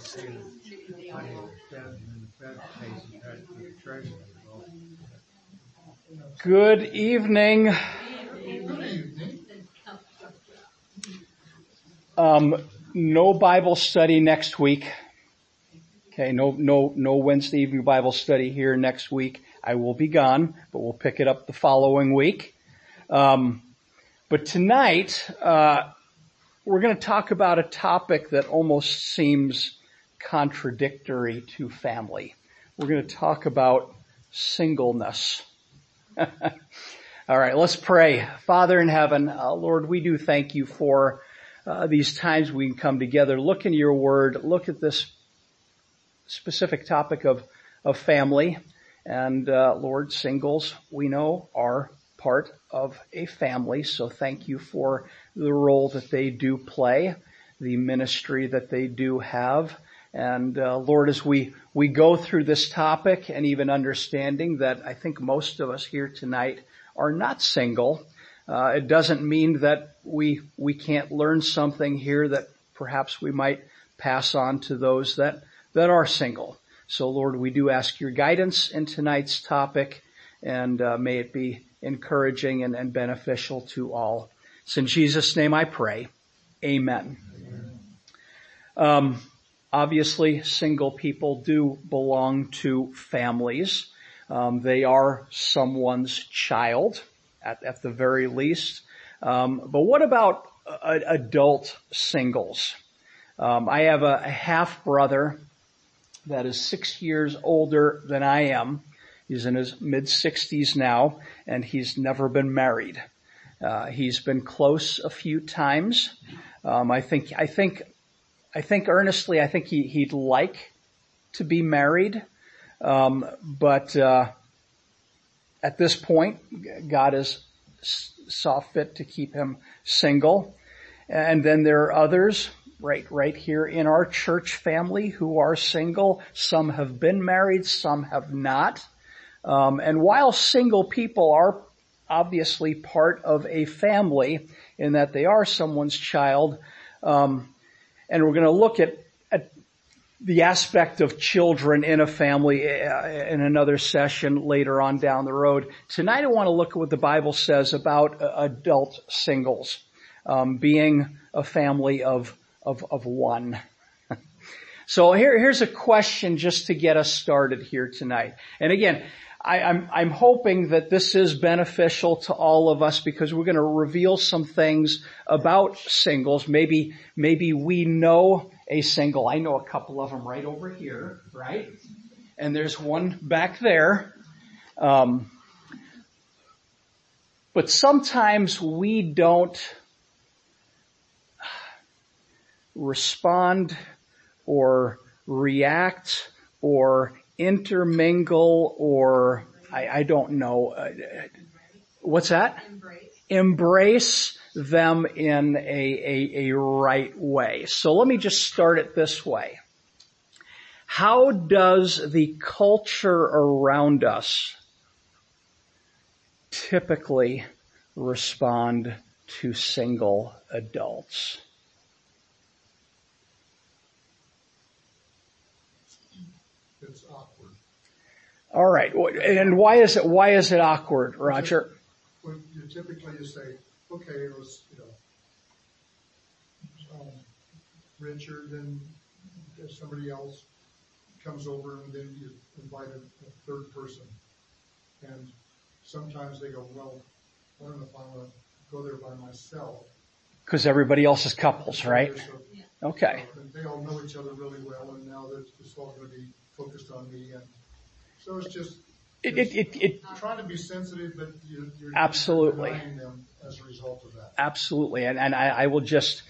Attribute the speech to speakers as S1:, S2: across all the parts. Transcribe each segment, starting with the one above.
S1: Good evening. No Bible study next week. Okay, no Wednesday evening Bible study here next week. I will be gone, but we'll pick it up the following week. But tonight, we're going to talk about a topic that almost seems contradictory to family. We're going to talk about singleness. All right, let's pray. Father in heaven, Lord, we do thank you for these times we can come together, look in your word, look at this specific topic of family. And Lord, singles, we know, are part of a family. So thank you for the role that they do play, the ministry that they do have. And Lord, as we go through this topic and even understanding that I think most of us here tonight are not single, it doesn't mean that we can't learn something here that perhaps we might pass on to those that are single. So Lord, we do ask your guidance in tonight's topic, and may it be encouraging and beneficial to all. It's in Jesus' name I pray. Amen. Obviously, single people do belong to families. They are someone's child, at the very least. But what about adult singles? I have a half-brother that is 6 years older than I am. He's in his mid-60s now, and he's never been married. He's been close a few times. I think earnestly, I think he'd like to be married. But at this point, God has saw fit to keep him single. And then there are others right here in our church family who are single. Some have been married, some have not. And while single people are obviously part of a family in that they are someone's child, and we're going to look at the aspect of children in a family in another session later on down the road. Tonight I want to look at what the Bible says about adult singles, being a family of one. So here's a question just to get us started here tonight. And again, I'm hoping that this is beneficial to all of us because we're going to reveal some things about singles. Maybe we know a single. I know a couple of them right over here, right? And there's one back there. But sometimes we don't respond or react or intermingle or I don't know. What's that? Embrace them in a right way. So let me just start it this way. How does the culture around us typically respond to single adults?
S2: It's awkward.
S1: All right. And why is it awkward, Roger?
S2: When you typically say, okay, it was, Richard and somebody else comes over and then you invite a third person. And sometimes they go, well, I don't know if I want to go there by myself.
S1: Because everybody else is couples, right? Okay.
S2: And they all know each other really well, and now it's all going to be focused on me. And so it's just trying to be sensitive, but you're
S1: absolutely
S2: denying them as a result of that.
S1: Absolutely. And I will just,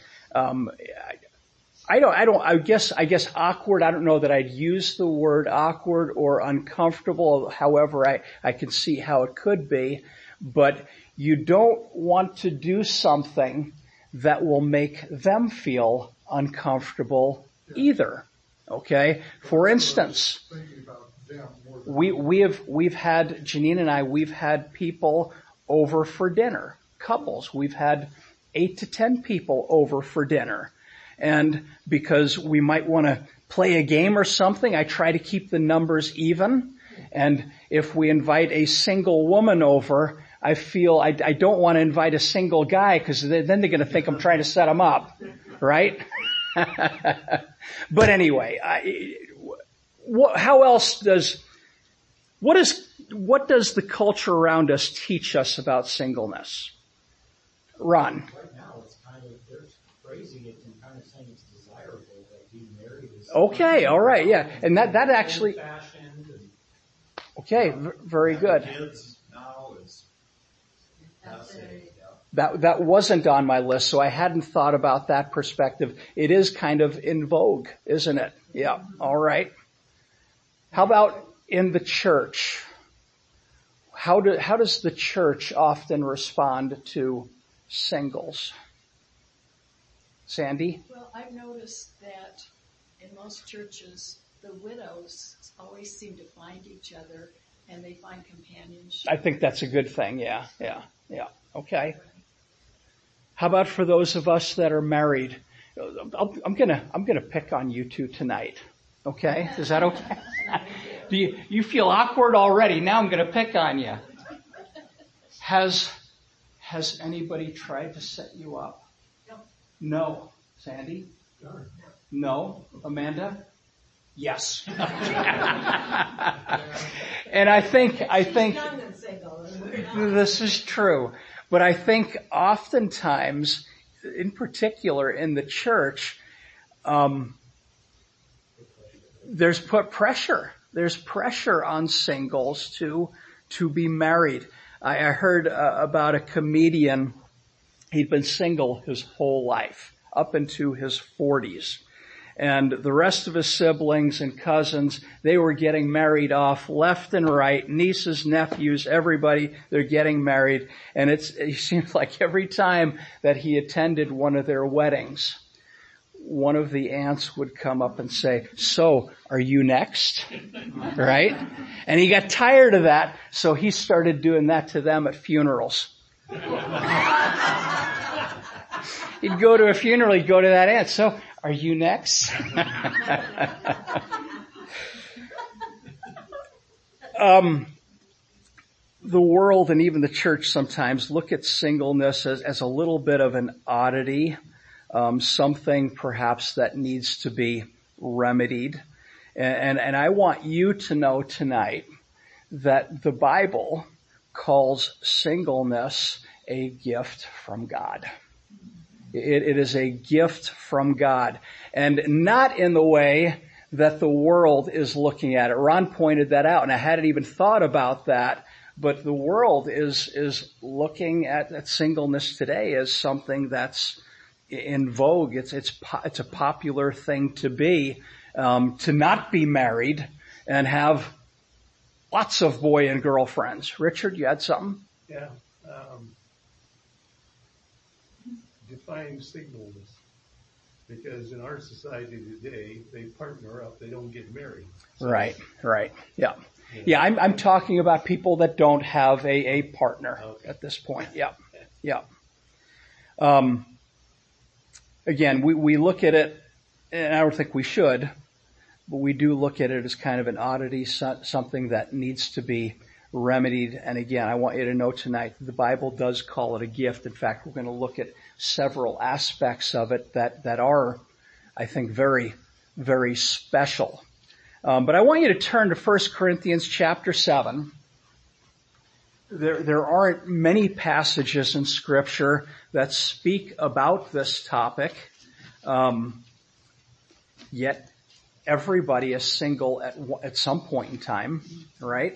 S1: I guess awkward. I don't know that I'd use the word awkward or uncomfortable. However, I can see how it could be, but you don't want to do something that will make them feel uncomfortable either. Okay? For instance, we've had, Janine and I, we've had people over for dinner, couples. We've had 8 to 10 people over for dinner. And because we might want to play a game or something, I try to keep the numbers even. And if we invite a single woman over, I feel I don't want to invite a single guy because then they're going to think I'm trying to set them up, right? But anyway, what does the culture around us teach us about singleness? Ron.
S3: Right now, it's kind of, they're phrasing it and kind of saying it's desirable that being married is...
S1: Okay, all right, yeah. And that actually... Okay, very good.
S3: Kids now is...
S1: That wasn't on my list, so I hadn't thought about that perspective. It is kind of in vogue, isn't it? Yeah, all right. How about in the church? How does the church often respond to singles? Sandy?
S4: Well, I've noticed that in most churches, the widows always seem to find each other and they find companionship.
S1: I think that's a good thing. Yeah. Okay. How about for those of us that are married? I'm gonna pick on you two tonight. Okay? Is that okay? Do you feel awkward already? Now I'm gonna pick on you. Has anybody tried to set you up? No. Sandy? No. Amanda? Yes. And I think this is true. But I think oftentimes, in particular in the church, there's put pressure. There's pressure on singles to be married. I heard about a comedian. He'd been single his whole life, up into his 40s. And the rest of his siblings and cousins, they were getting married off left and right. Nieces, nephews, everybody, they're getting married. And it seems like every time that he attended one of their weddings, one of the aunts would come up and say, "So, are you next?" Right? And he got tired of that, so he started doing that to them at funerals. He'd go to a funeral, he'd go to that aunt. "So, are you next?" The world and even the church sometimes look at singleness as a little bit of an oddity, something perhaps that needs to be remedied. And I want you to know tonight that the Bible calls singleness a gift from God. It is a gift from God, and not in the way that the world is looking at it. Ron pointed that out, and I hadn't even thought about that, but the world is looking at singleness today as something that's in vogue. It's a popular thing to be, to not be married and have lots of boy and girl friends. Richard, you had something?
S5: Yeah. Define singleness, because in our society today, they partner up, they don't get married. So,
S1: Right. Yeah, I'm talking about people that don't have a partner at this point. Yeah. Again, we look at it, and I don't think we should, but we do look at it as kind of an oddity, something that needs to be remedied. And again, I want you to know tonight, the Bible does call it a gift. In fact, we're going to look at several aspects of it that are, I think, very, very special. But I want you to turn to 1 Corinthians chapter 7. There aren't many passages in Scripture that speak about this topic, yet everybody is single at some point in time, right?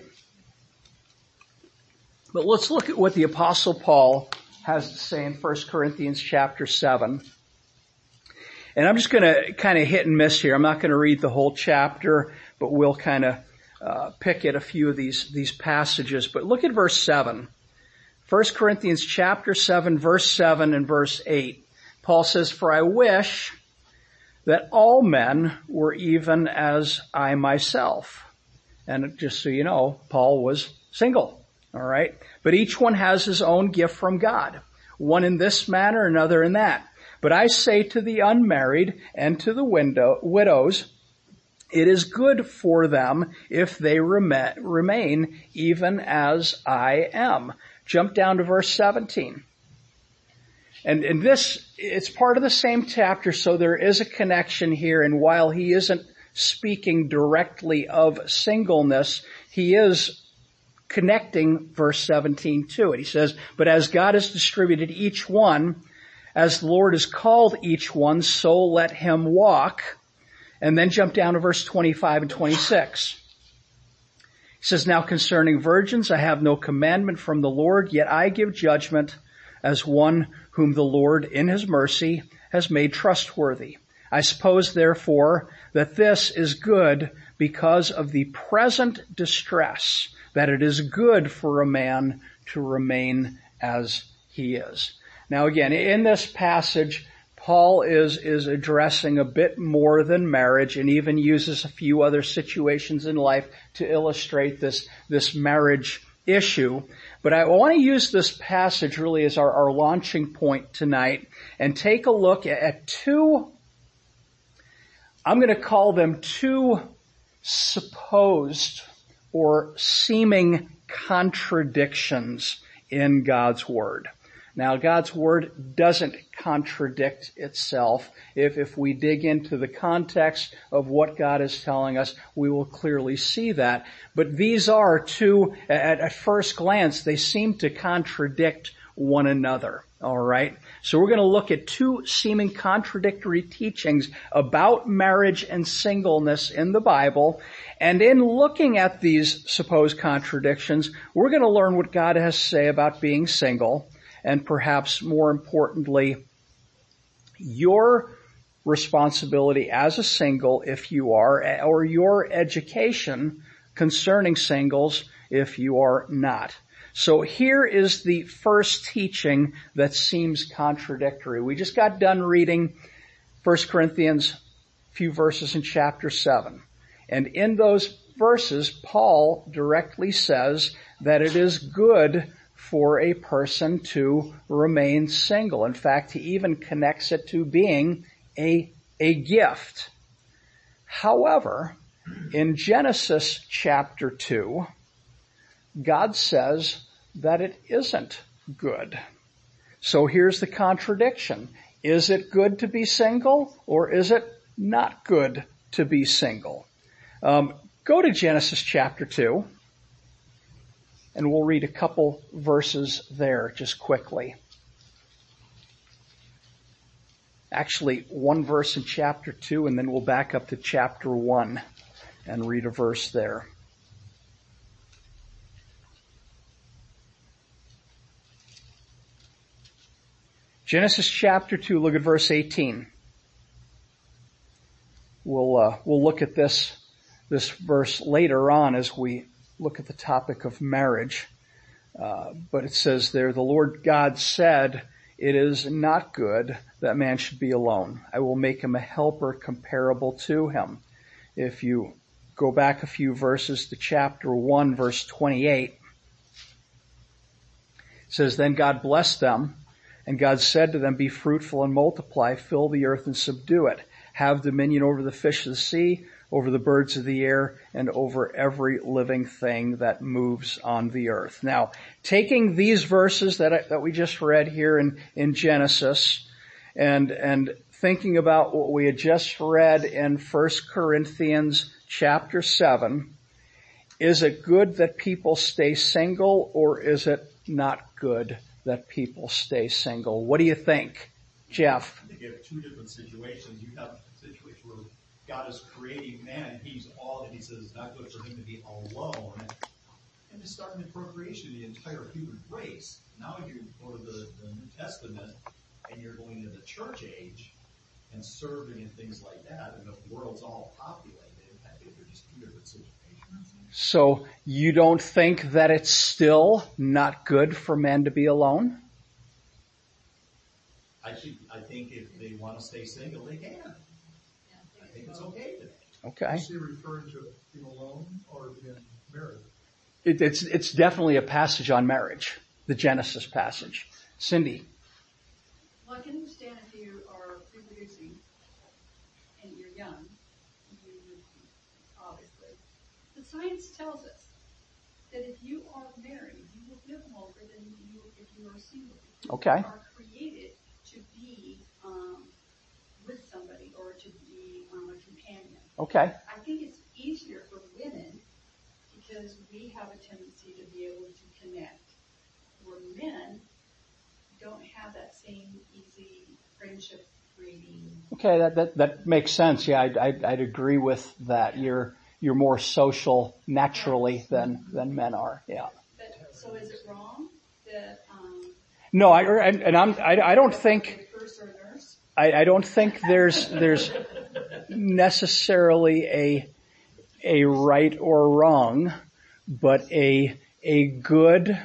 S1: But let's look at what the Apostle Paul has to say in 1 Corinthians chapter 7. And I'm just going to kind of hit and miss here. I'm not going to read the whole chapter, but we'll kind of pick at a few of these passages. But look at verse 7. 1 Corinthians chapter 7, verse 7 and verse 8. Paul says, "For I wish that all men were even as I myself." And just so you know, Paul was single. All right. But each one has his own gift from God. One in this manner, another in that. But I say to the unmarried and to the widows, it is good for them if they remain even as I am. Jump down to verse 17. And this, it's part of the same chapter, so there is a connection here. And while he isn't speaking directly of singleness, he is connecting verse 17 to it. He says, but as God has distributed each one, as the Lord has called each one, so let him walk. And then jump down to verse 25 and 26. He says, now concerning virgins, I have no commandment from the Lord, yet I give judgment as one whom the Lord in his mercy has made trustworthy. I suppose, therefore, that this is good because of the present distress, that it is good for a man to remain as he is. Now again, in this passage, Paul is addressing a bit more than marriage and even uses a few other situations in life to illustrate this marriage issue. But I want to use this passage really as our launching point tonight and take a look at two, I'm going to call them two supposed or seeming contradictions in God's Word. Now, God's Word doesn't contradict itself. If we dig into the context of what God is telling us, we will clearly see that. But these are two, at first glance, they seem to contradict one another. All right? So we're going to look at two seeming contradictory teachings about marriage and singleness in the Bible. And in looking at these supposed contradictions, we're going to learn what God has to say about being single. And perhaps more importantly, your responsibility as a single, if you are, or your education concerning singles, if you are not. So here is the first teaching that seems contradictory. We just got done reading 1 Corinthians, a few verses in chapter 7. And in those verses, Paul directly says that it is good for a person to remain single. In fact, he even connects it to being a gift. However, in Genesis chapter 2, God says that it isn't good. So here's the contradiction. Is it good to be single, or is it not good to be single? Go to Genesis chapter 2. And we'll read a couple verses there just quickly. Actually, one verse in chapter 2, and then we'll back up to chapter 1 and read a verse there. Genesis chapter 2, look at verse 18. We'll look at this verse later on as we look at the topic of marriage. But it says there, the Lord God said, it is not good that man should be alone. I will make him a helper comparable to him. If you go back a few verses to chapter 1, verse 28, it says, then God blessed them, and God said to them, be fruitful and multiply, fill the earth and subdue it. Have dominion over the fish of the sea, over the birds of the air, and over every living thing that moves on the earth. Now, taking these verses that we just read here in Genesis, and thinking about what we had just read in 1 Corinthians chapter 7, is it good that people stay single, or is it not good that people stay single? What do you think, Jeff?
S6: I think you have two different situations. You have a situation where God is creating man, and he says it's not good for him to be alone, and to start in procreation of the entire human race. Now you go to the New Testament, and you're going to the church age, and serving and things like that, and the world's all populated. I think they're just two different situations.
S1: So you don't think that it's still not good for men to be alone?
S6: I think if they want to stay single, they can. I think it's okay today.
S1: Okay.
S2: Is he referring to being alone or being married?
S1: It's definitely a passage on marriage, the Genesis passage. Cindy.
S4: Well, I can understand if you are
S7: young, you would obviously. The science tells us that if you are married, you will live longer than you if you are single.
S1: Okay.
S7: You are created to be with somebody or to be a companion.
S1: Okay.
S7: I think it's easier for women because we have a tendency to be able to connect, where men don't have that same easy friendship creating.
S1: Okay, that makes sense. Yeah, I'd agree with that. You're more social naturally than men are. Yeah.
S7: But, so is it wrong that?
S1: No, I don't think.
S7: First or nurse?
S1: I don't think there's necessarily a right or wrong, but a good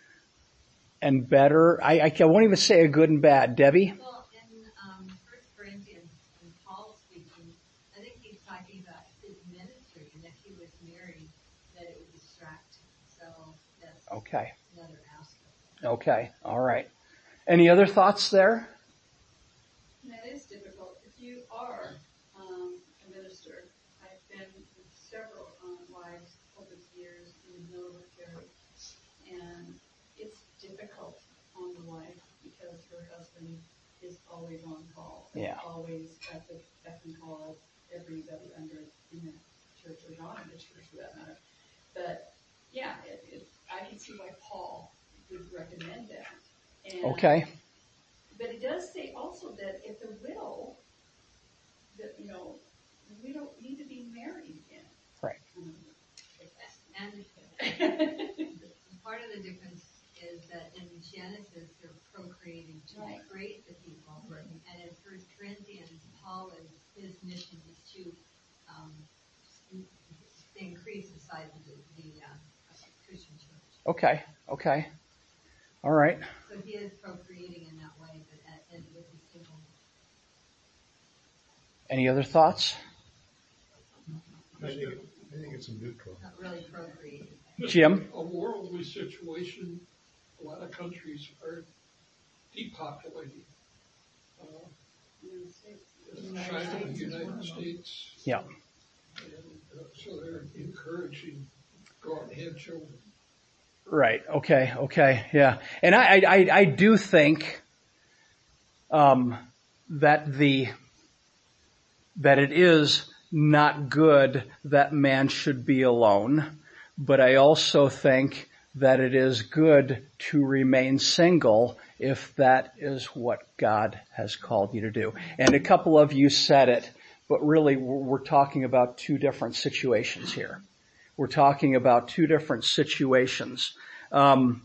S1: and better. I won't even say a good and bad. Debbie?
S8: Well, in 1 Corinthians, when Paul's speaking, I think he's talking about his ministry, and if he was married, that it would distract him. So that's
S1: Okay.
S8: another aspect.
S1: Okay. All right. Any other thoughts there?
S7: That is difficult. If you are a minister, I've been with several wives over the years in the military, and it's difficult on the wife because her husband is always on call.
S1: Yeah.
S7: Always at the beck and call of everybody under in the church or not in the church for that matter. But yeah, I can see why Paul would recommend that. And,
S1: Okay.
S7: but it does say also that if the widow, that we don't need to be married again.
S1: Right.
S8: And part of the difference is that in Genesis, they're procreating to
S7: Right.
S8: create the people. And in 1 Corinthians, Paul his mission is to increase the size of the Christian church.
S1: Okay. Okay. All right.
S8: So he is procreating in that way, but with his single.
S1: Any other thoughts?
S5: I think it's a neutral.
S8: Not really procreating.
S1: Jim?
S9: A worldly situation, a lot of countries are depopulating. China and the United States.
S1: Yeah.
S9: And so they're encouraging go out and have children.
S1: Right. Okay. Yeah. And I do think, that it is not good that man should be alone, but I also think that it is good to remain single if that is what God has called you to do. And a couple of you said it, but really we're talking about two different situations here. We're talking about two different situations. Trying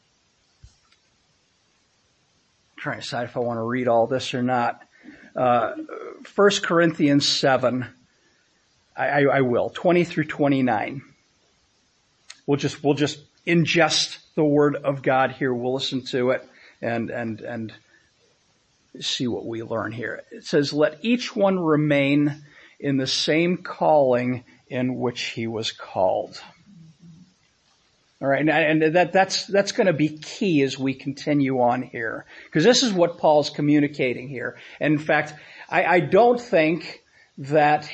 S1: to decide if I want to read all this or not. 1 Corinthians 7, I will, 20 through 29. We'll just ingest the word of God here. We'll listen to it and see what we learn here. It says, let each one remain in the same calling in which he was called. All right, and that's going to be key as we continue on here, because this is what Paul's communicating here. And in fact, I don't think that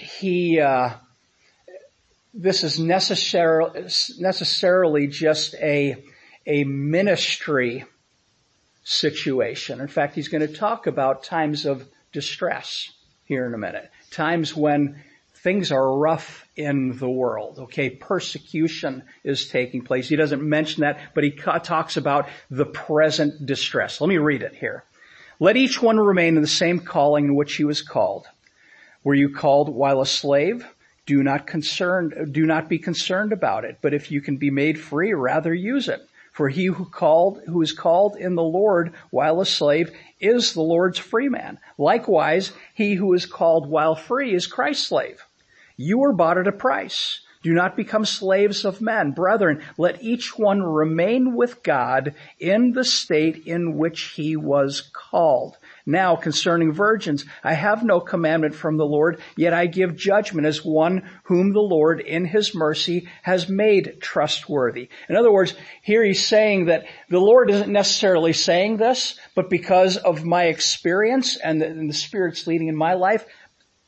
S1: this is necessarily just a ministry situation. In fact, he's going to talk about times of distress here in a minute, times when things are rough in the world. Okay, persecution is taking place. He doesn't mention that, but he talks about the present distress. Let me read it here. Let each one remain in the same calling in which he was called. Were you called while a slave? Do not be concerned about it. But if you can be made free, rather use it. For he who is called in the Lord while a slave is the Lord's free man. Likewise, he who is called while free is Christ's slave. You were bought at a price. Do not become slaves of men. Brethren, let each one remain with God in the state in which he was called. Now, concerning virgins, I have no commandment from the Lord, yet I give judgment as one whom the Lord in his mercy has made trustworthy. In other words, here he's saying that the Lord isn't necessarily saying this, but because of my experience and the Spirit's leading in my life,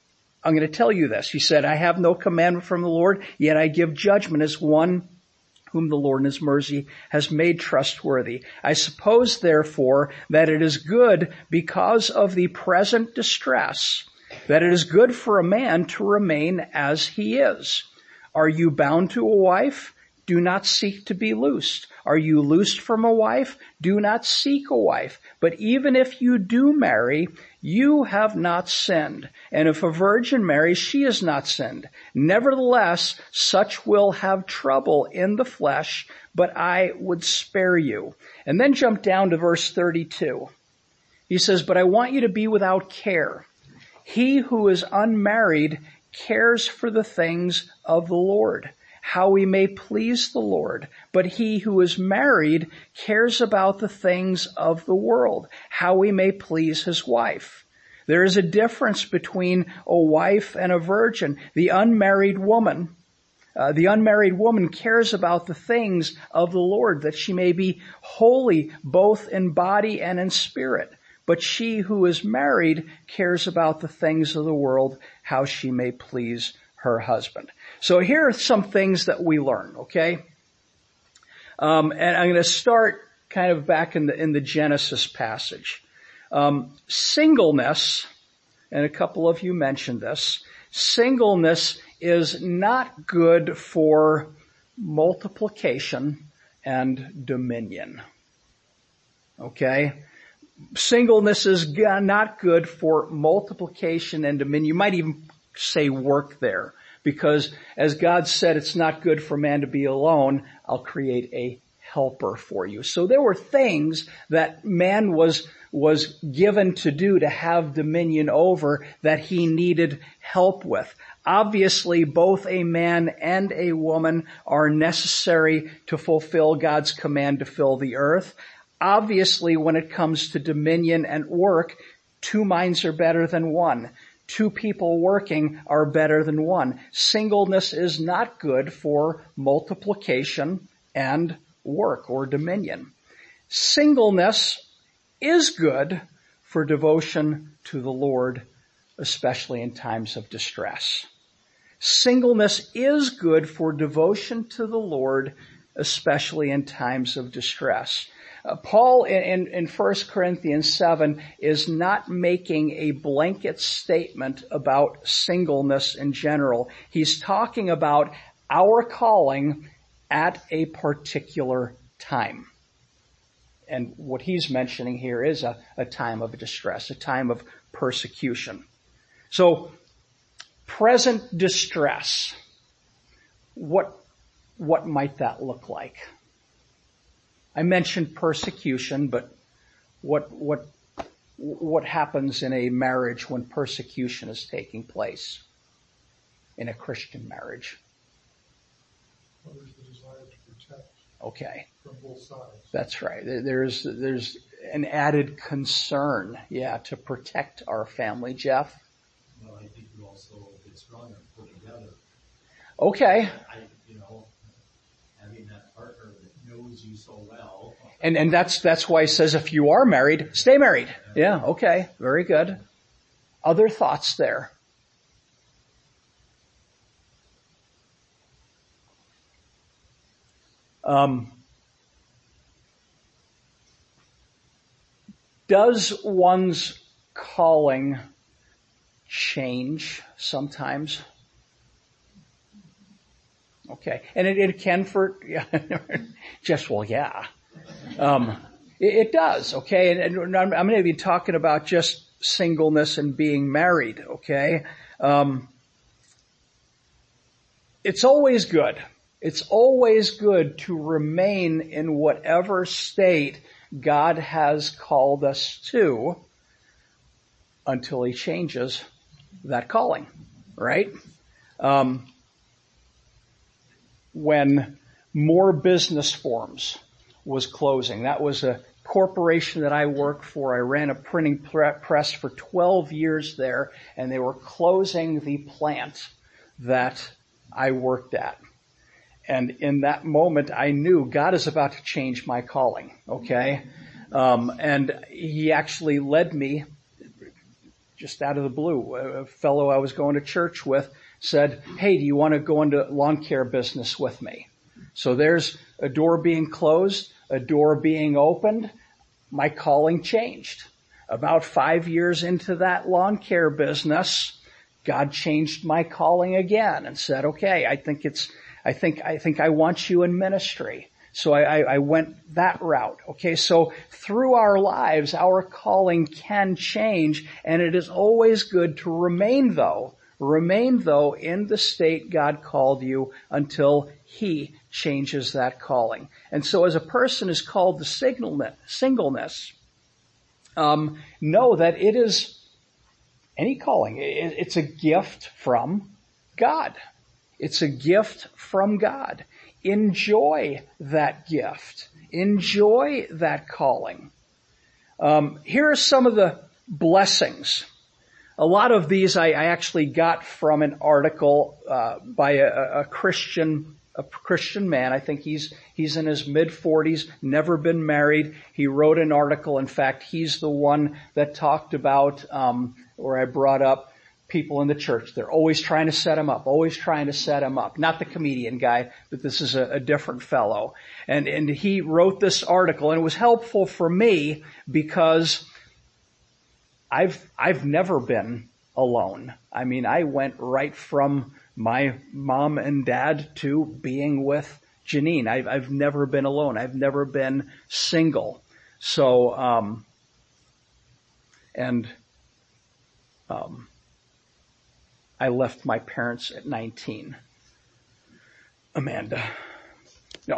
S1: I'm going to tell you this. He said, I have no commandment from the Lord, yet I give judgment as one whom the Lord in his mercy has made trustworthy. I suppose, therefore, that it is good because of the present distress, that it is good for a man to remain as he is. Are you bound to a wife? Do not seek to be loosed. Are you loosed from a wife? Do not seek a wife. But even if you do marry, you have not sinned. And if a virgin marries, she has not sinned. Nevertheless, such will have trouble in the flesh, but I would spare you. And then jump down to verse 32. He says, but I want you to be without care. He who is unmarried cares for the things of the Lord, how he may please the Lord. But he who is married cares about the things of the world, how he may please his wife. There is a difference between a wife and a virgin. The unmarried woman cares about the things of the Lord, that she may be holy both in body and in spirit. But she who is married cares about the things of the world, how she may please her husband. So here are some things that we learn, okay? And I'm going to start kind of back in the Genesis passage. Singleness, and a couple of you mentioned this, singleness is not good for multiplication and dominion. Okay? Singleness is not good for multiplication and dominion. You might even say work there, because as God said, it's not good for man to be alone. I'll create a helper for you. So there were things that man was given to do, to have dominion over, that he needed help with. Obviously, both a man and a woman are necessary to fulfill God's command to fill the earth. Obviously, when it comes to dominion and work, 2 minds are better than one. 2 people working are better than one. Singleness is not good for multiplication and work or dominion. Singleness is good for devotion to the Lord, especially in times of distress. Singleness is good for devotion to the Lord, especially in times of distress. Paul in 1 Corinthians 7 is not making a blanket statement about singleness in general. He's talking about our calling at a particular time. And what he's mentioning here is a time of distress, a time of persecution. So, present distress, what might that look like? I mentioned persecution, but what happens in a marriage when persecution is taking place in a Christian marriage?
S2: Well, there's the desire to protect.
S1: Okay.
S2: From both sides.
S1: That's right. There's an added concern, to protect our family. Jeff?
S6: Well, I think you also get stronger and put together.
S1: Okay.
S6: Having that partner that knows you so well.
S1: And that's why he says if you are married, stay married. Yeah, okay. Very good. Other thoughts there? Does one's calling change sometimes? Okay. And it can for, just, well, yeah. It does, okay? And I'm going to be talking about just singleness and being married, okay? It's always good. It's always good to remain in whatever state God has called us to until He changes that calling, right? When More Business Forms was closing, that was a corporation that I worked for. I ran a printing press for 12 years there, and they were closing the plant that I worked at. And in that moment, I knew God is about to change my calling, okay? And He actually led me just out of the blue. A fellow I was going to church with said, "Hey, do you want to go into lawn care business with me?" So there's a door being closed, a door being opened. My calling changed. About 5 years into that lawn care business, God changed my calling again and said, "Okay, I think I want you in ministry." So I went that route. Okay, so through our lives, our calling can change, and it is always good to remain though in the state God called you until He changes that calling. And so as a person is called to singleness, know that it is any calling. It's a gift from God. It's a gift from God. Enjoy that gift. Enjoy that calling. Here are some of the blessings. A lot of these I actually got from an article by a Christian man. I think he's in his mid-40s, never been married. He wrote an article. In fact, he's the one that talked about, where I brought up people in the church. They're always trying to set him up, Not the comedian guy, but this is a different fellow. And he wrote this article, and it was helpful for me because I've never been alone. I mean, I went right from my mom and dad to being with Janine. I've never been alone. I've never been single. So, I left my parents at 19. Amanda. No.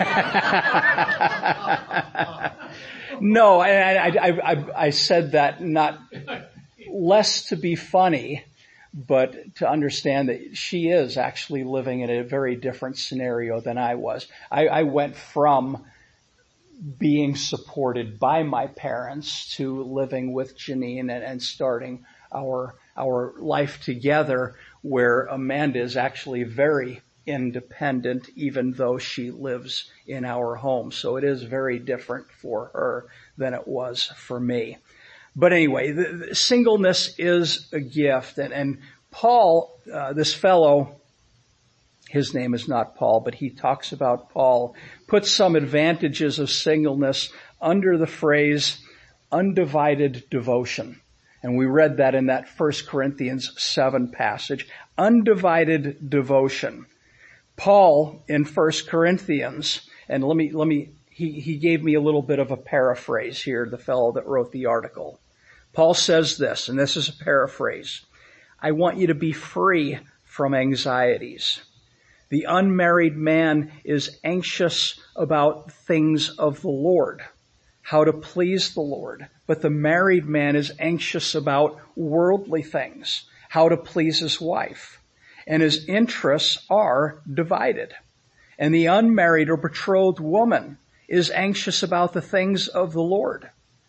S1: No, I said that not less to be funny, but to understand that she is actually living in a very different scenario than I was. I went from being supported by my parents to living with Janine and starting our life together, where Amanda is actually very independent, even though she lives in our home. So it is very different for her than it was for me. But anyway, the singleness is a gift. And Paul, this fellow, his name is not Paul, but he talks about Paul, puts some advantages of singleness under the phrase undivided devotion. And we read that in that 1 Corinthians 7 passage. Undivided devotion. Paul in 1 Corinthians, and he gave me a little bit of a paraphrase here, the fellow that wrote the article. Paul says this, and this is a paraphrase. I want you to be free from anxieties. The unmarried man is anxious about things of the Lord, how to please the Lord. But the married man is anxious about worldly things, how to please his wife. And his interests are divided. And the unmarried or betrothed woman is anxious about the things of the Lord.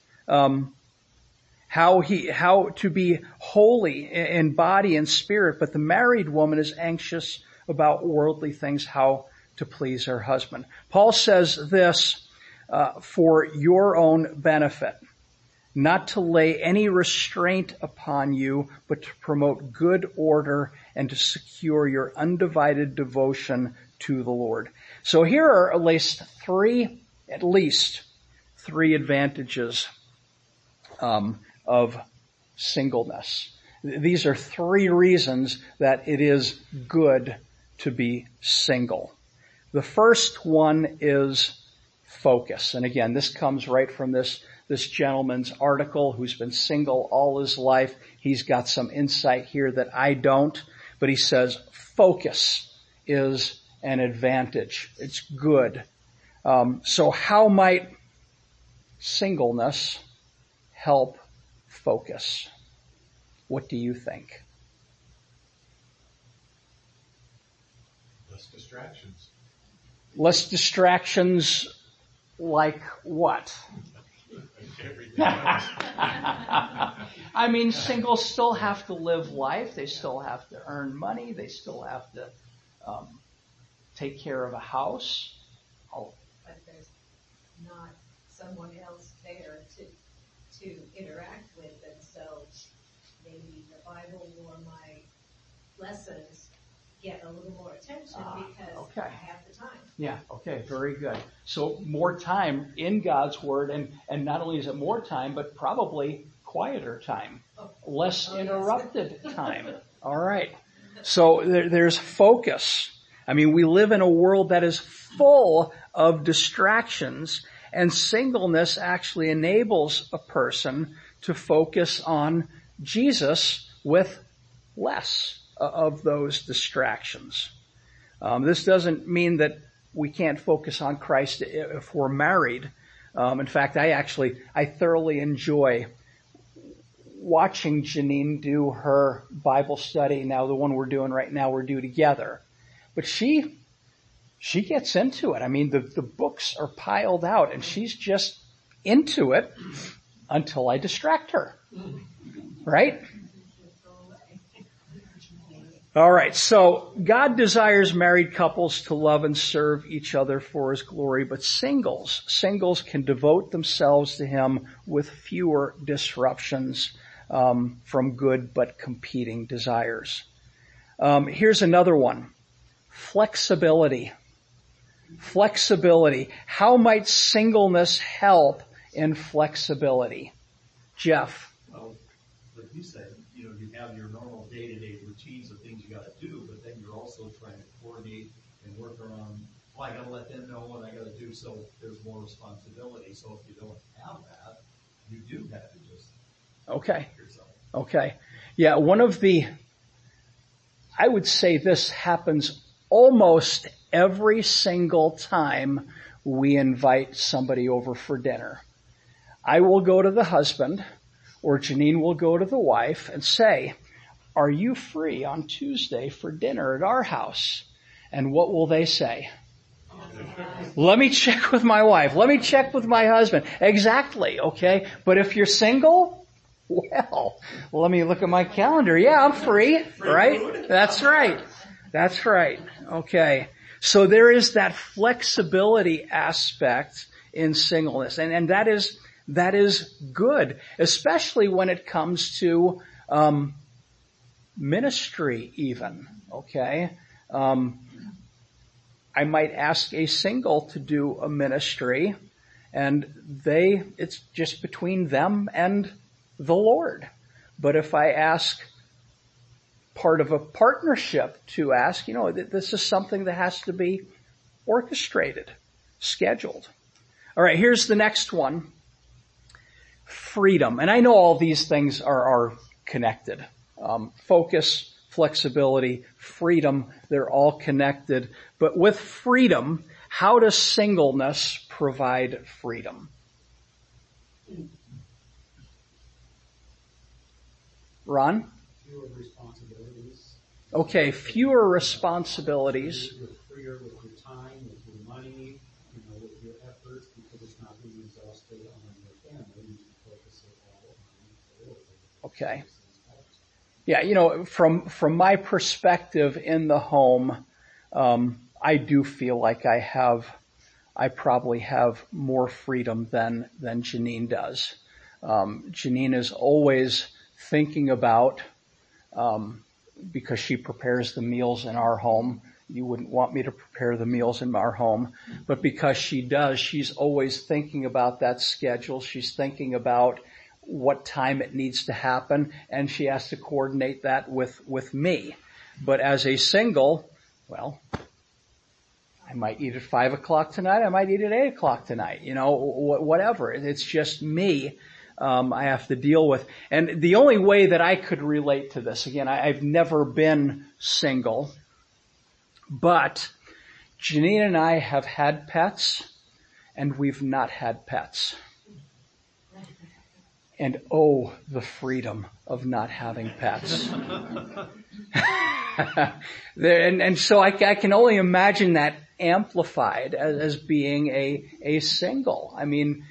S1: How to be holy in body and spirit. But the married woman is anxious about worldly things, how to please her husband. Paul says this, for your own benefit. Not to lay any restraint upon you, but to promote good order and to secure your undivided devotion to the Lord. So here are at least three advantages of singleness. These are 3 reasons that it is good to be single. The first one is focus. And again, this comes right from this gentleman's article who's been single all his life. He's got some insight here that I don't, but he says focus is an advantage. It's good. So how might singleness help focus? What do you think?
S6: Less distractions.
S1: Less distractions like what? I mean, singles still have to live life. They still have to earn money. They still have to take care of a house.
S8: But there's not someone else there to interact with, and so maybe the Bible or my lessons get a little more attention because
S1: okay.
S8: I have the time.
S1: Yeah, okay, very good. So more time in God's Word, and not only is it more time, but probably quieter time, less interrupted time. All right. So there's focus. I mean, we live in a world that is full of distractions, and singleness actually enables a person to focus on Jesus with less of those distractions. This doesn't mean that we can't focus on Christ if we're married. In fact, I thoroughly enjoy watching Janine do her Bible study. Now, the one we're doing right now, we're doing together. But she gets into it. I mean, the books are piled out, and she's just into it until I distract her. Right? All right, so God desires married couples to love and serve each other for His glory, but singles can devote themselves to Him with fewer disruptions from good but competing desires. Here's another one. Flexibility. Flexibility. How might singleness help in flexibility? Jeff.
S6: Well, like you said, you have your normal day-to-day routines of things you got to do, but then you're also trying to coordinate and work around, I got to let them know what I got to do, so there's more responsibility. So if you don't have that, you do have to just yourself.
S1: Okay. Yeah, I would say this happens almost every single time we invite somebody over for dinner. I will go to the husband, or Janine will go to the wife and say, are you free on Tuesday for dinner at our house? And what will they say? Let me check with my wife. Let me check with my husband. Exactly, okay? But if you're single, well, let me look at my calendar. Yeah, I'm free, right? That's right. That's right. Okay. So there is that flexibility aspect in singleness. And that is good, especially when it comes to ministry even, okay? I might ask a single to do a ministry, and it's just between them and the Lord. But if I ask part of a partnership to ask, this is something that has to be orchestrated, scheduled. All right, here's the next one. Freedom. And I know all these things are connected. Focus, flexibility, freedom, they're all connected. But with freedom, how does singleness provide freedom? Ron?
S3: Fewer responsibilities.
S1: Okay, fewer responsibilities.
S3: You're freer with your time, with your money, with your efforts, because it's not being exhausted on your family. You can focus it all on the Lord.
S1: Okay. Yeah, from my perspective in the home, I do feel like I probably have more freedom than Janine does. Janine is always thinking about, because she prepares the meals in our home. You wouldn't want me to prepare the meals in our home, but because she does, she's always thinking about that schedule. She's thinking about what time it needs to happen, and she has to coordinate that with me. But as a single, well, I might eat at 5 o'clock tonight. I might eat at 8 o'clock tonight. Whatever. It's just me. I have to deal with. And the only way that I could relate to this, again, I've never been single, but Janine and I have had pets, and we've not had pets. And the freedom of not having pets. And so I can only imagine that amplified as being a single. I mean,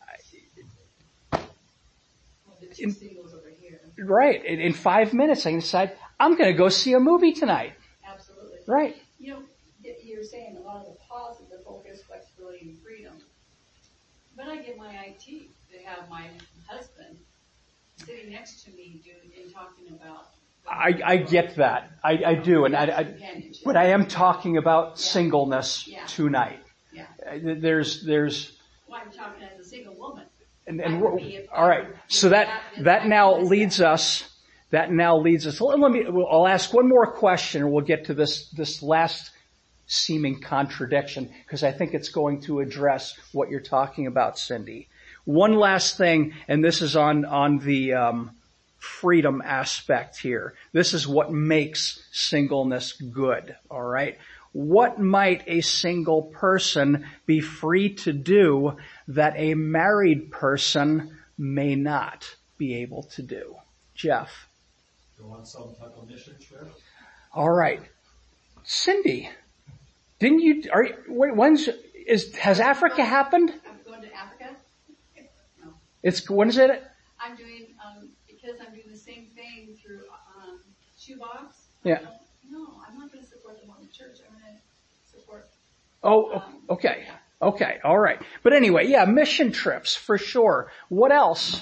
S1: right. In 5 minutes I can decide I'm going to go see a movie tonight.
S7: Absolutely.
S1: Right.
S7: You're saying a lot of the positive focus, flexibility, and freedom. When I get my IT to have my husband sitting next to me in talking about.
S1: I get that. I do. And
S7: companionship.
S1: but I am talking about singleness
S7: Yeah.
S1: tonight.
S7: Yeah.
S1: There's,
S7: Well, I'm talking as a single woman.
S1: and
S7: all
S1: right. So that now leads us. Let me. I'll ask one more question, and we'll get to this last seeming contradiction, because I think it's going to address what you're talking about, Cindy. One last thing, and this is on the freedom aspect here. This is what makes singleness good. All right. What might a single person be free to do that a married person may not be able to do? Jeff.
S6: Go on some type of mission trip.
S1: All right. Cindy, didn't you, has Africa happened?
S7: I'm going to Africa. No.
S1: When is it?
S7: I'm doing, because I'm doing the same thing through, Shoebox.
S1: Yeah.
S7: No, I'm not going to support the Mormon Church. I'm going to support.
S1: Okay. Okay. All right. But anyway, yeah, mission trips for sure. What else?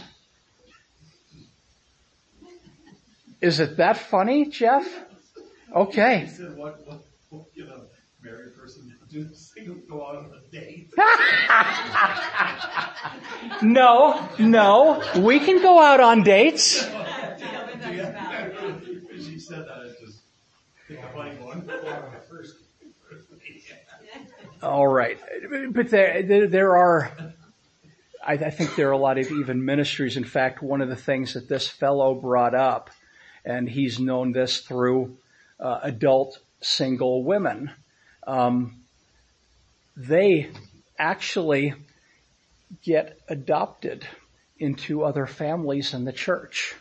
S1: Is it that funny, Jeff? Okay.
S6: He said, what married person do single go out on a date?
S1: No. We can go out on dates.
S6: She said that, I just think I'm like one. First.
S1: All right. But there are, I think there are a lot of even ministries. In fact, one of the things that this fellow brought up, and he's known this through adult single women, they actually get adopted into other families in the church,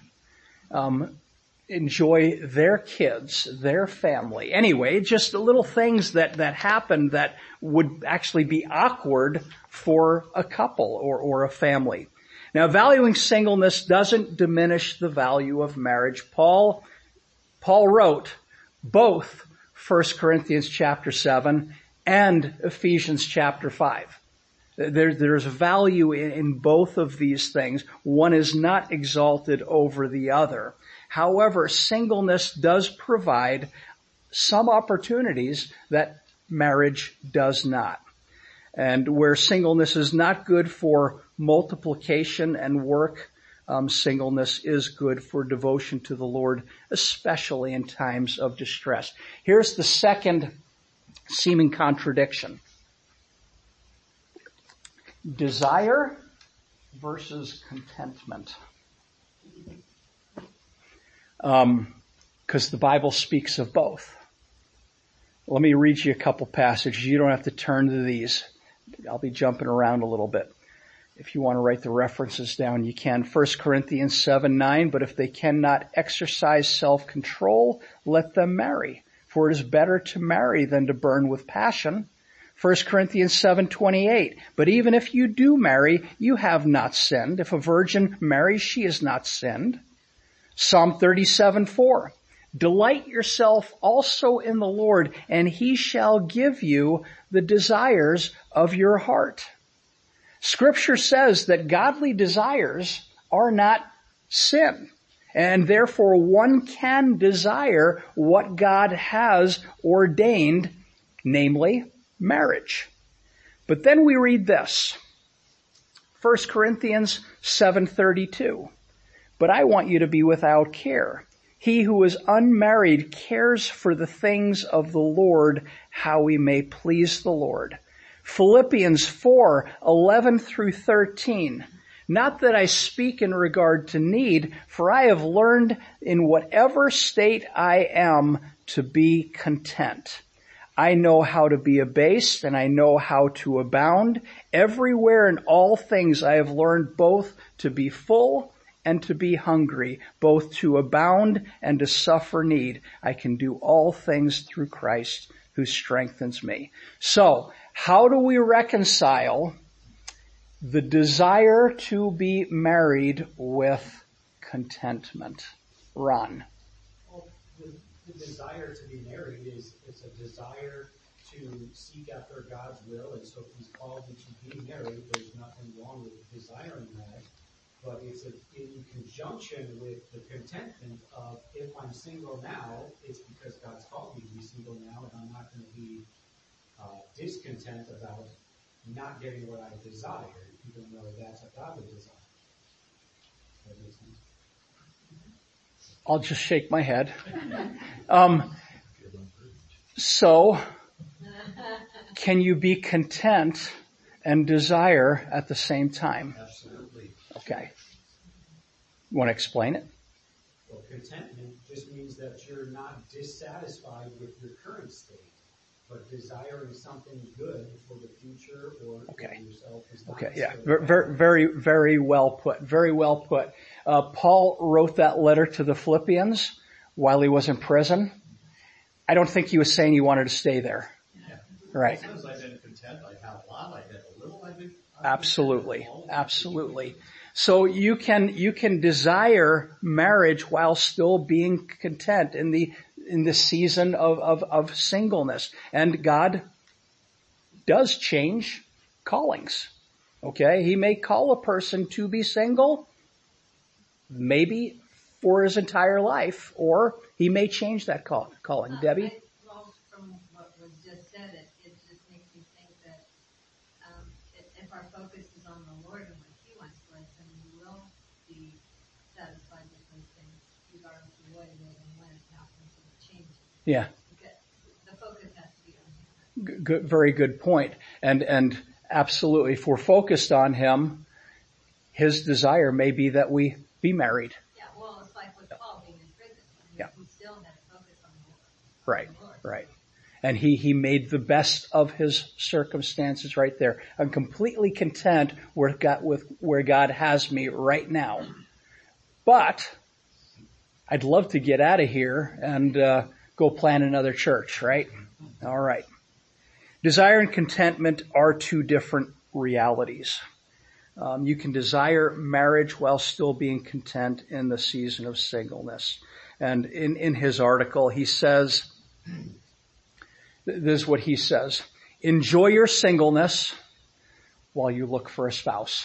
S1: enjoy their kids, their family. Anyway, just the little things that happen that would actually be awkward for a couple or a family. Now, valuing singleness doesn't diminish the value of marriage. Paul wrote both 1 Corinthians chapter 7 and Ephesians chapter 5. There's value in both of these things. One is not exalted over the other. However, singleness does provide some opportunities that marriage does not. And where singleness is not good for multiplication and work, singleness is good for devotion to the Lord, especially in times of distress. Here's the second seeming contradiction. Desire versus contentment. Because the Bible speaks of both. Let me read you a couple passages. You don't have to turn to these. I'll be jumping around a little bit. If you want to write the references down, you can. 1 Corinthians 7:9, but if they cannot exercise self-control, let them marry. For it is better to marry than to burn with passion. 1 Corinthians 7:28, but even if you do marry, you have not sinned. If a virgin marries, she has not sinned. Psalm 37:4, delight yourself also in the Lord, and he shall give you the desires of your heart. Scripture says that godly desires are not sin, and therefore one can desire what God has ordained, namely marriage. But then we read this, 1 Corinthians 7:32, but I want you to be without care. He who is unmarried cares for the things of the Lord, how he may please the Lord. Philippians 4:11 through 13. Not that I speak in regard to need, for I have learned in whatever state I am to be content. I know how to be abased and I know how to abound. Everywhere in all things I have learned both to be full and to be hungry, both to abound and to suffer need. I can do all things through Christ who strengthens me. So, how do we reconcile the desire to be married with contentment? Ron.
S3: Well, the desire to be married is a desire to seek after God's will, and so if he's called you to be married, there's nothing wrong with desiring that. but it's in conjunction with the contentment of, if I'm single now, it's because God's called me to be single now, and I'm not going to be discontent about not getting what I desire, even though that's a godly desire. That makes sense.
S1: I'll just shake my head. So, can you be content and desire at the same time?
S6: Absolutely.
S1: Okay. You want to explain it?
S3: Well, contentment just means that you're not dissatisfied with your current state, but desiring something good for the future or for yourself is not.
S1: Okay, yeah. Very, very, very well put. Very well put. Paul wrote that letter to the Philippians while he was in prison. I don't think he was saying he wanted to stay there.
S6: Yeah.
S1: Right.
S6: Sometimes I've been content. I have a lot. I have a little.
S1: Absolutely. Absolutely. So you can desire marriage while still being content in the season of singleness. And God does change callings. Okay? He may call a person to be single, maybe for his entire life, or he may change that calling. Debbie?
S8: Well, from what was just said, it just makes me think that if our focus is on the Lord and what He wants for us, then we will be satisfied with those things, regardless of what it is and when it happens and it changes.
S1: Yeah.
S8: The focus has to be on Him.
S1: Good, very good point. And absolutely, if we're focused on Him, His desire may be that we be married.
S8: Yeah, well, it's like with Paul being in prison.
S1: Yeah.
S8: He still had to focus on the Lord.
S1: Right, right. And he made the best of his circumstances right there. I'm completely content with where God has me right now. But I'd love to get out of here and go plant another church, right? All right. Desire and contentment are two different realities. You can desire marriage while still being content in the season of singleness. And in his article, he says, this is what he says: enjoy your singleness while you look for a spouse.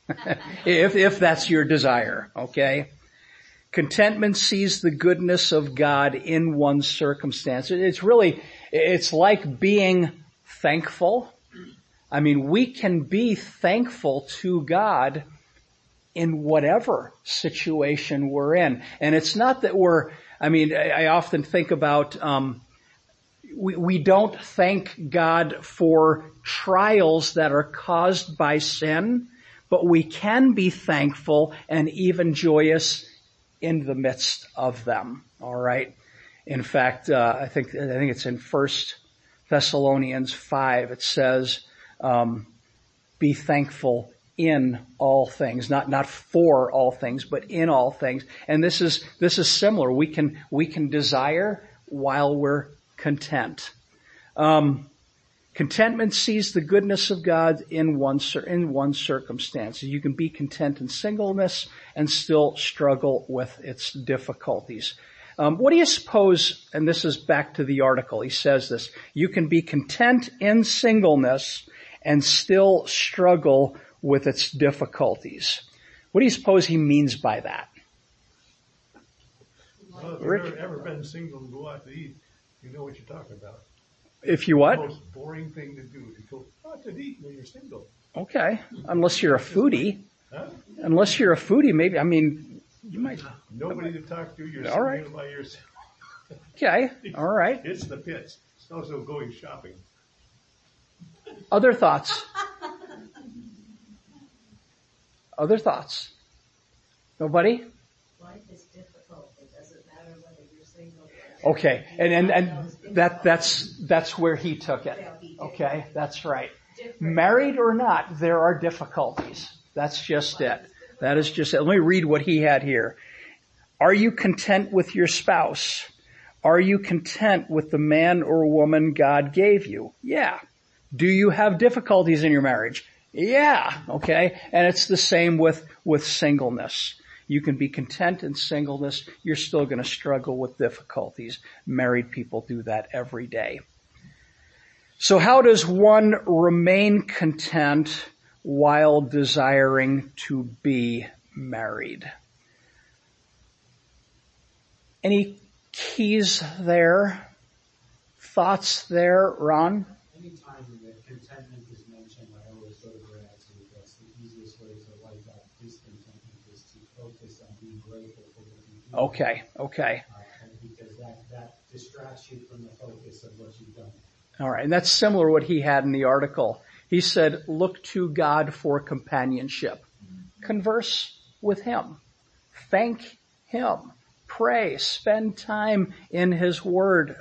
S1: if that's your desire, okay? Contentment sees the goodness of God in one's circumstance. It's like being thankful. I mean, we can be thankful to God in whatever situation we're in. And it's not that I often think about, we don't thank God for trials that are caused by sin, but we can be thankful and even joyous in the midst of them. All right. In fact, I think it's in 1 Thessalonians 5. It says, be thankful in all things, not for all things, but in all things. And this is similar. We can desire while we're content. Contentment sees the goodness of God in one circumstance. You can be content in singleness and still struggle with its difficulties. What do you suppose, and this is back to the article, he says this: you can be content in singleness and still struggle with its difficulties. What do you suppose he means by that?
S5: Well, if you've ever been single and go out to eat, you know what you're talking about.
S1: If you what?
S5: The most boring thing to do to go out to eat when you're single.
S1: Okay. Unless you're a foodie.
S5: Huh?
S1: Unless you're a foodie, maybe, you might.
S5: Nobody to talk to, you're
S1: all right
S5: sitting by yourself.
S1: Okay. All right.
S5: It's the pits. It's also going shopping.
S1: Other thoughts? Other thoughts? Nobody?
S10: Life is difficult. It doesn't matter whether you're single.
S1: Okay. And that's where he took it. Okay. That's right. Married or not, there are difficulties. That's just it. That is just it. Let me read what he had here. Are you content with your spouse? Are you content with the man or woman God gave you? Yeah. Do you have difficulties in your marriage? Yeah. Okay. And it's the same with singleness. You can be content in singleness. You're still going to struggle with difficulties. Married people do that every day. So how does one remain content while desiring to be married. Any keys there? Thoughts there, Ron?
S3: Anytime that contentment is mentioned, I always go to gratitude. That's the easiest way to wipe out discontentment, is to focus on being grateful for what you do.
S1: Okay.
S3: Because that distracts you from the focus of what you've done.
S1: All right, and that's similar to what he had in the article. He said, look to God for companionship. Converse with him. Thank him. Pray. Spend time in his word.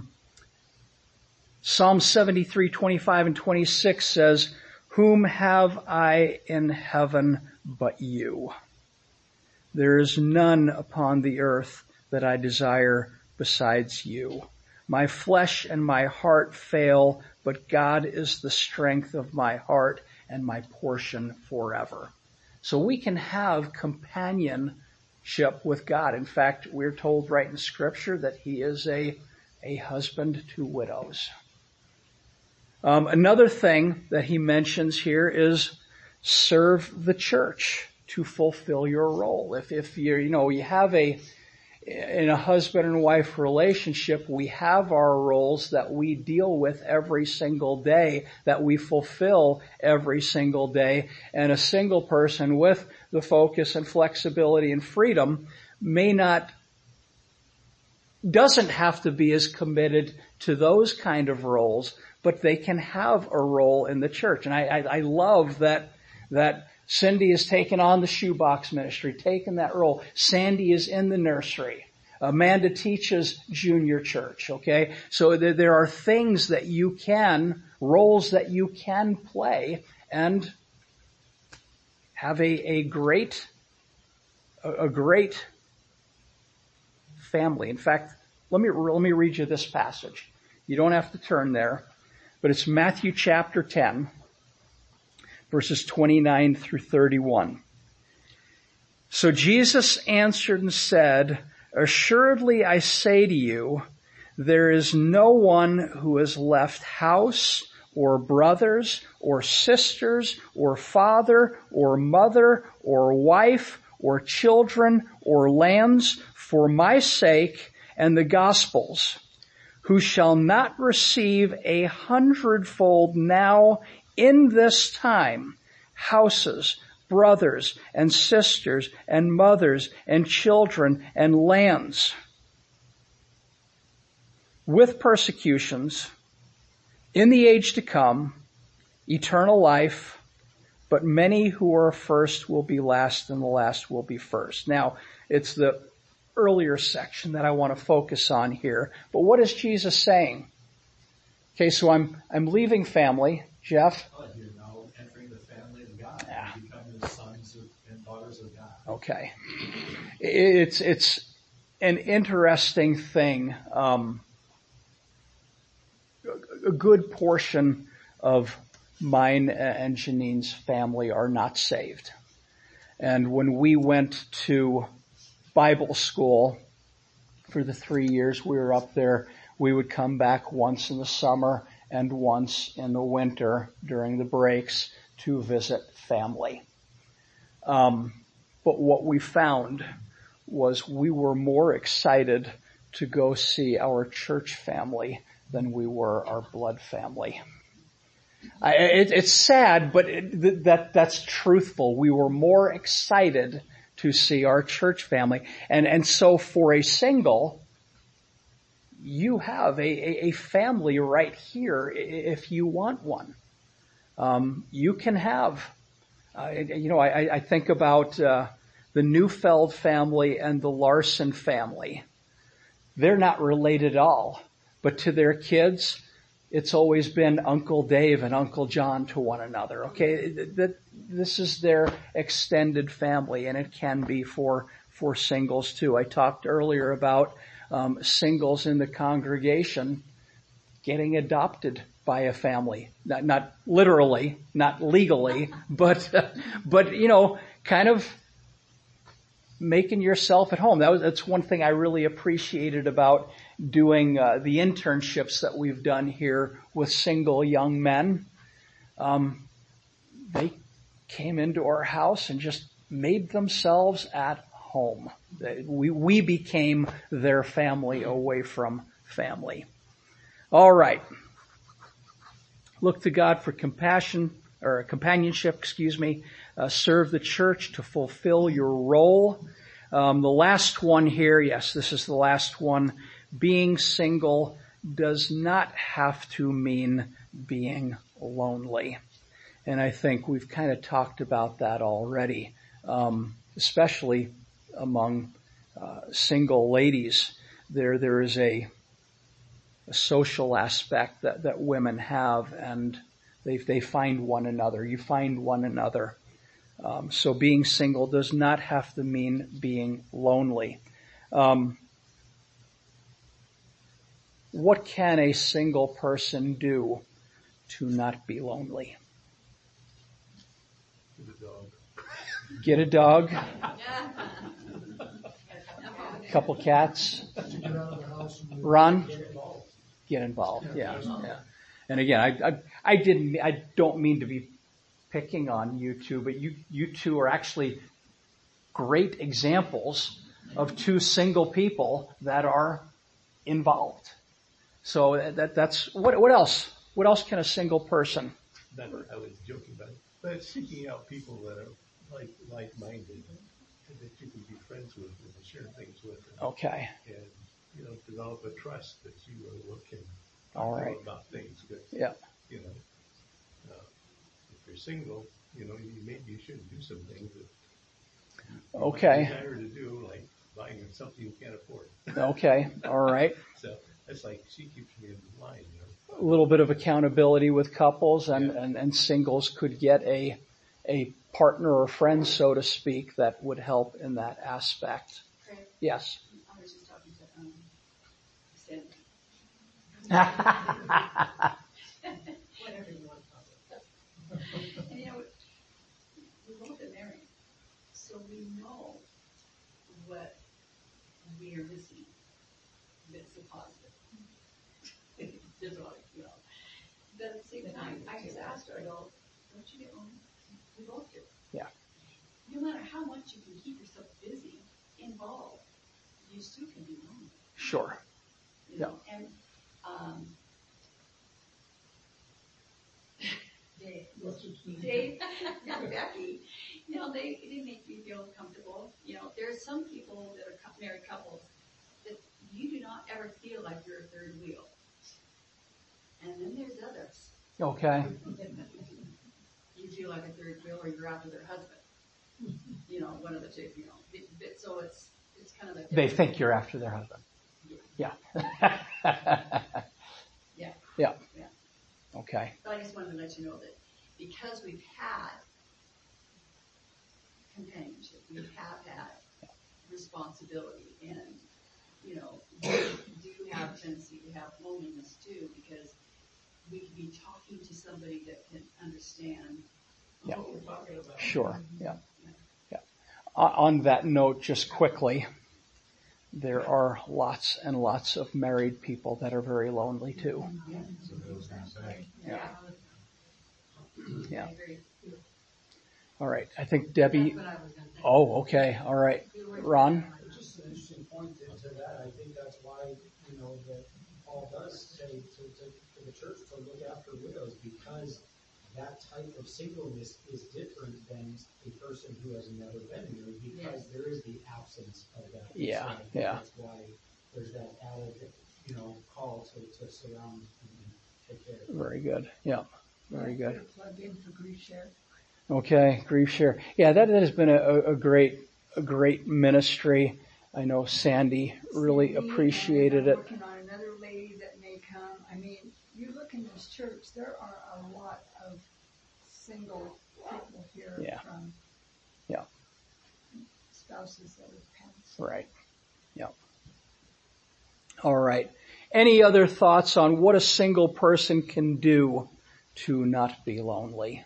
S1: Psalm 73, 25 and 26 says, whom have I in heaven but you? There is none upon the earth that I desire besides you. My flesh and my heart fail, but God is the strength of my heart and my portion forever. So we can have companionship with God. In fact, we're told right in Scripture that he is a husband to widows. Another thing that he mentions here is serve the church to fulfill your role. If you have in a husband and wife relationship, we have our roles that we deal with every single day, that we fulfill every single day. And a single person with the focus and flexibility and freedom doesn't have to be as committed to those kind of roles, but they can have a role in the church. And I love that Cindy has taken on the shoebox ministry, taken that role. Sandy is in the nursery. Amanda teaches junior church, okay? So there are things that roles that you can play and have a great family. In fact, let me read you this passage. You don't have to turn there, but it's Matthew chapter 10, verses 29 through 31. So Jesus answered and said, assuredly I say to you, there is no one who has left house or brothers or sisters or father or mother or wife or children or lands for my sake and the gospel's, who shall not receive 100-fold now in this time, houses, brothers and sisters and mothers and children and lands, with persecutions, in the age to come, eternal life, but many who are first will be last and the last will be first. Now, it's the earlier section that I want to focus on here. But what is Jesus saying? Okay, so I'm leaving family. Jeff?
S6: You're now entering the family of God. Yeah. You become the sons and daughters of God.
S1: Okay. It's an interesting thing. A good portion of mine and Janine's family are not saved. And when we went to Bible school for the 3 years we were up there, we would come back once in the summer and once in the winter during the breaks to visit family. But what we found was we were more excited to go see our church family than we were our blood family. It's sad, but that's truthful. We were more excited to see our church family. And so for a single, you have a family right here if you want one. You can have, I think about the Neufeld family and the Larson family. They're not related at all, but to their kids, it's always been Uncle Dave and Uncle John to one another. Okay, this is their extended family, and it can be for singles too. I talked earlier about singles in the congregation getting adopted by a family, not literally, not legally, but kind of making yourself at home. That's one thing I really appreciated about doing the internships that we've done here with single young men. They came into our house and just made themselves at home. We became their family away from family. All right. Look to God for companionship, serve the church to fulfill your role. The last one here, yes, this is the last one. Being single does not have to mean being lonely. And I think we've kind of talked about that already, especially among single ladies. There is a social aspect that women have, and they find one another. You find one another. So being single does not have to mean being lonely. What can a single person do to not be lonely? Get a dog. Couple cats.
S2: Get out of the house and
S1: Run. Get involved. Yeah. And again, I don't mean to be picking on you two, but you two are actually great examples of two single people that are involved. So that's what else? What else can a single person?
S5: I was joking about it, but seeking out people that are like-minded, that you can be friends with and share things with.
S1: Okay.
S5: And develop a trust that you are looking about things.
S1: Yeah.
S5: If you're single, maybe you shouldn't do some things that you desire to do, like buying something you can't afford.
S1: Okay. All right.
S5: So that's like she keeps me in line.
S1: A little bit of accountability with couples and singles could get a partner or friend, so to speak, that would help in that aspect.
S7: Craig,
S1: Yes.
S7: I was just talking to Sandy. Whatever you want to call it. And we both been married, so we know what we are missing that's a positive. There's a lot of, But at the same time, I just asked her, I go, don't you get lonely? We both do.
S1: Yeah.
S7: No matter how much you can keep yourself busy, involved, you still can be lonely.
S1: Sure.
S7: And Dave and Becky, they make me feel comfortable. There's some people that are married couples that you do not ever feel like you're a third wheel. And then there's others.
S1: Okay.
S7: You feel like a third wheel, or you're after their husband. One of the two. So it's kind of like
S1: they think you're after their husband. Yeah. Yeah. Okay.
S7: So I just wanted to let you know that because we've had companionship, we have had responsibility, and we do have a tendency to have loneliness too, because we can be talking to somebody that can understand what we're talking about.
S1: Sure. Yeah. On that note, just quickly, there are lots and lots of married people that are very lonely too. Yeah. All right. I think Debbie. Oh, okay. All right. Ron?
S3: Just an interesting point to that. I think that's why, that Paul does say to the church to look after widows, because that type of singleness is different than a person who has never been married, because there is the absence of that.
S1: Yeah.
S3: So that's why there's that added, call to surround and take care of.
S1: Very good. Yeah. Very good.
S4: Plug in for Grief Share.
S1: Okay, Grief Share. Yeah, that has been a great ministry. I know Sandy really appreciated it.
S4: Working on another lady that may come. I mean, you look in this church, there are a lot of single people here from spouses that have passed.
S1: Right. Yeah. All right. Any other thoughts on what a single person can do to not be lonely?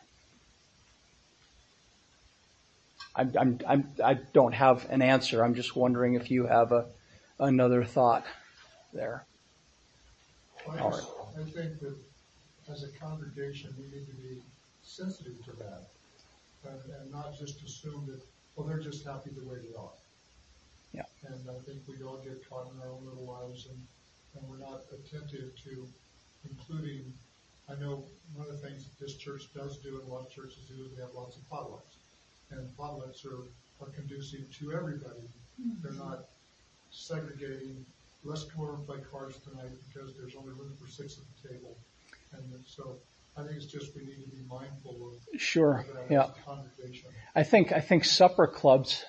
S1: I don't have an answer. I'm just wondering if you have another thought there.
S2: All right. I think that as a congregation, we need to be sensitive to that, and not just assume that well, they're just happy the way they are.
S1: Yeah.
S2: And I think we all get caught in our own little lives and we're not attentive to including, I know one of the things that this church does do and a lot of churches do is they have lots of potlucks. And potlucks are conducive to everybody. They're not segregating, let's come over and play cards tonight because there's only room for 6 at the table. And so I think it's just we need to be mindful of
S1: Sure.
S2: that
S1: Yeah.
S2: as a congregation.
S1: I think supper clubs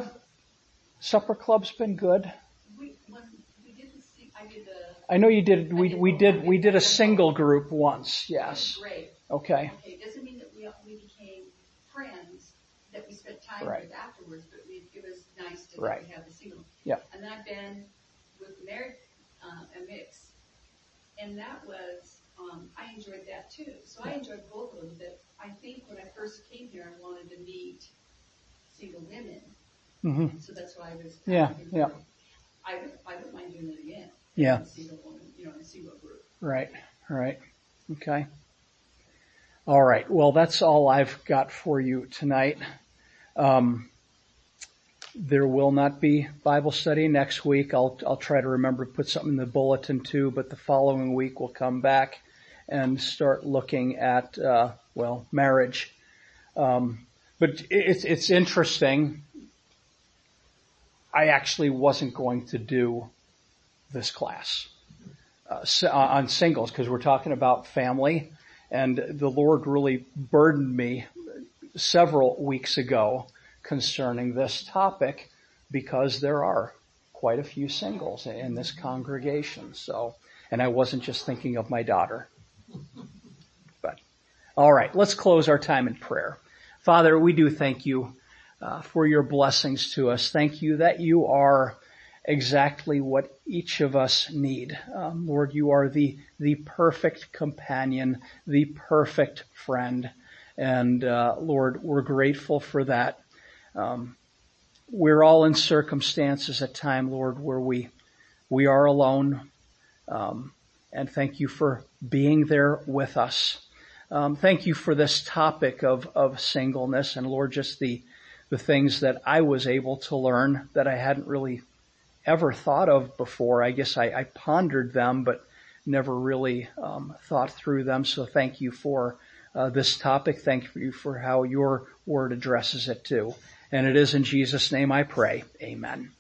S1: been good?
S7: When we did I did the.
S1: I know you did. We did a single group once. Yes.
S7: Great.
S1: Okay.
S7: Okay. It doesn't mean that we became friends that we spent time
S1: Right.
S7: with afterwards, but it was nice to
S1: Right.
S7: have the single.
S1: Yeah.
S7: And then I've been with married a mix, and that was I enjoyed that too. So I enjoyed both of them. But I think when I first came here, I wanted to meet single women.
S1: Mm-hmm.
S7: So that's why I was.
S1: Yeah.
S7: I wouldn't mind doing it again.
S1: Yeah.
S7: A single woman, in a single group.
S1: Right. Okay. All right. Well, that's all I've got for you tonight. There will not be Bible study next week. I'll try to remember to put something in the bulletin too, but the following week we'll come back and start looking at, marriage. But it's interesting. I actually wasn't going to do this class on singles because we're talking about family, and the Lord really burdened me several weeks ago concerning this topic because there are quite a few singles in this congregation. So, and I wasn't just thinking of my daughter. But all right, let's close our time in prayer. Father, we do thank you for your blessings to us. Thank you that you are exactly what each of us need. Lord, you are the perfect companion, the perfect friend. And Lord, we're grateful for that. We're all in circumstances at time, Lord, where we are alone. And thank you for being there with us. Thank you for this topic of singleness, and Lord, just the things that I was able to learn that I hadn't really ever thought of before. I guess I pondered them, but never really thought through them. So thank you for this topic. Thank you for how your word addresses it too. And it is in Jesus' name I pray. Amen.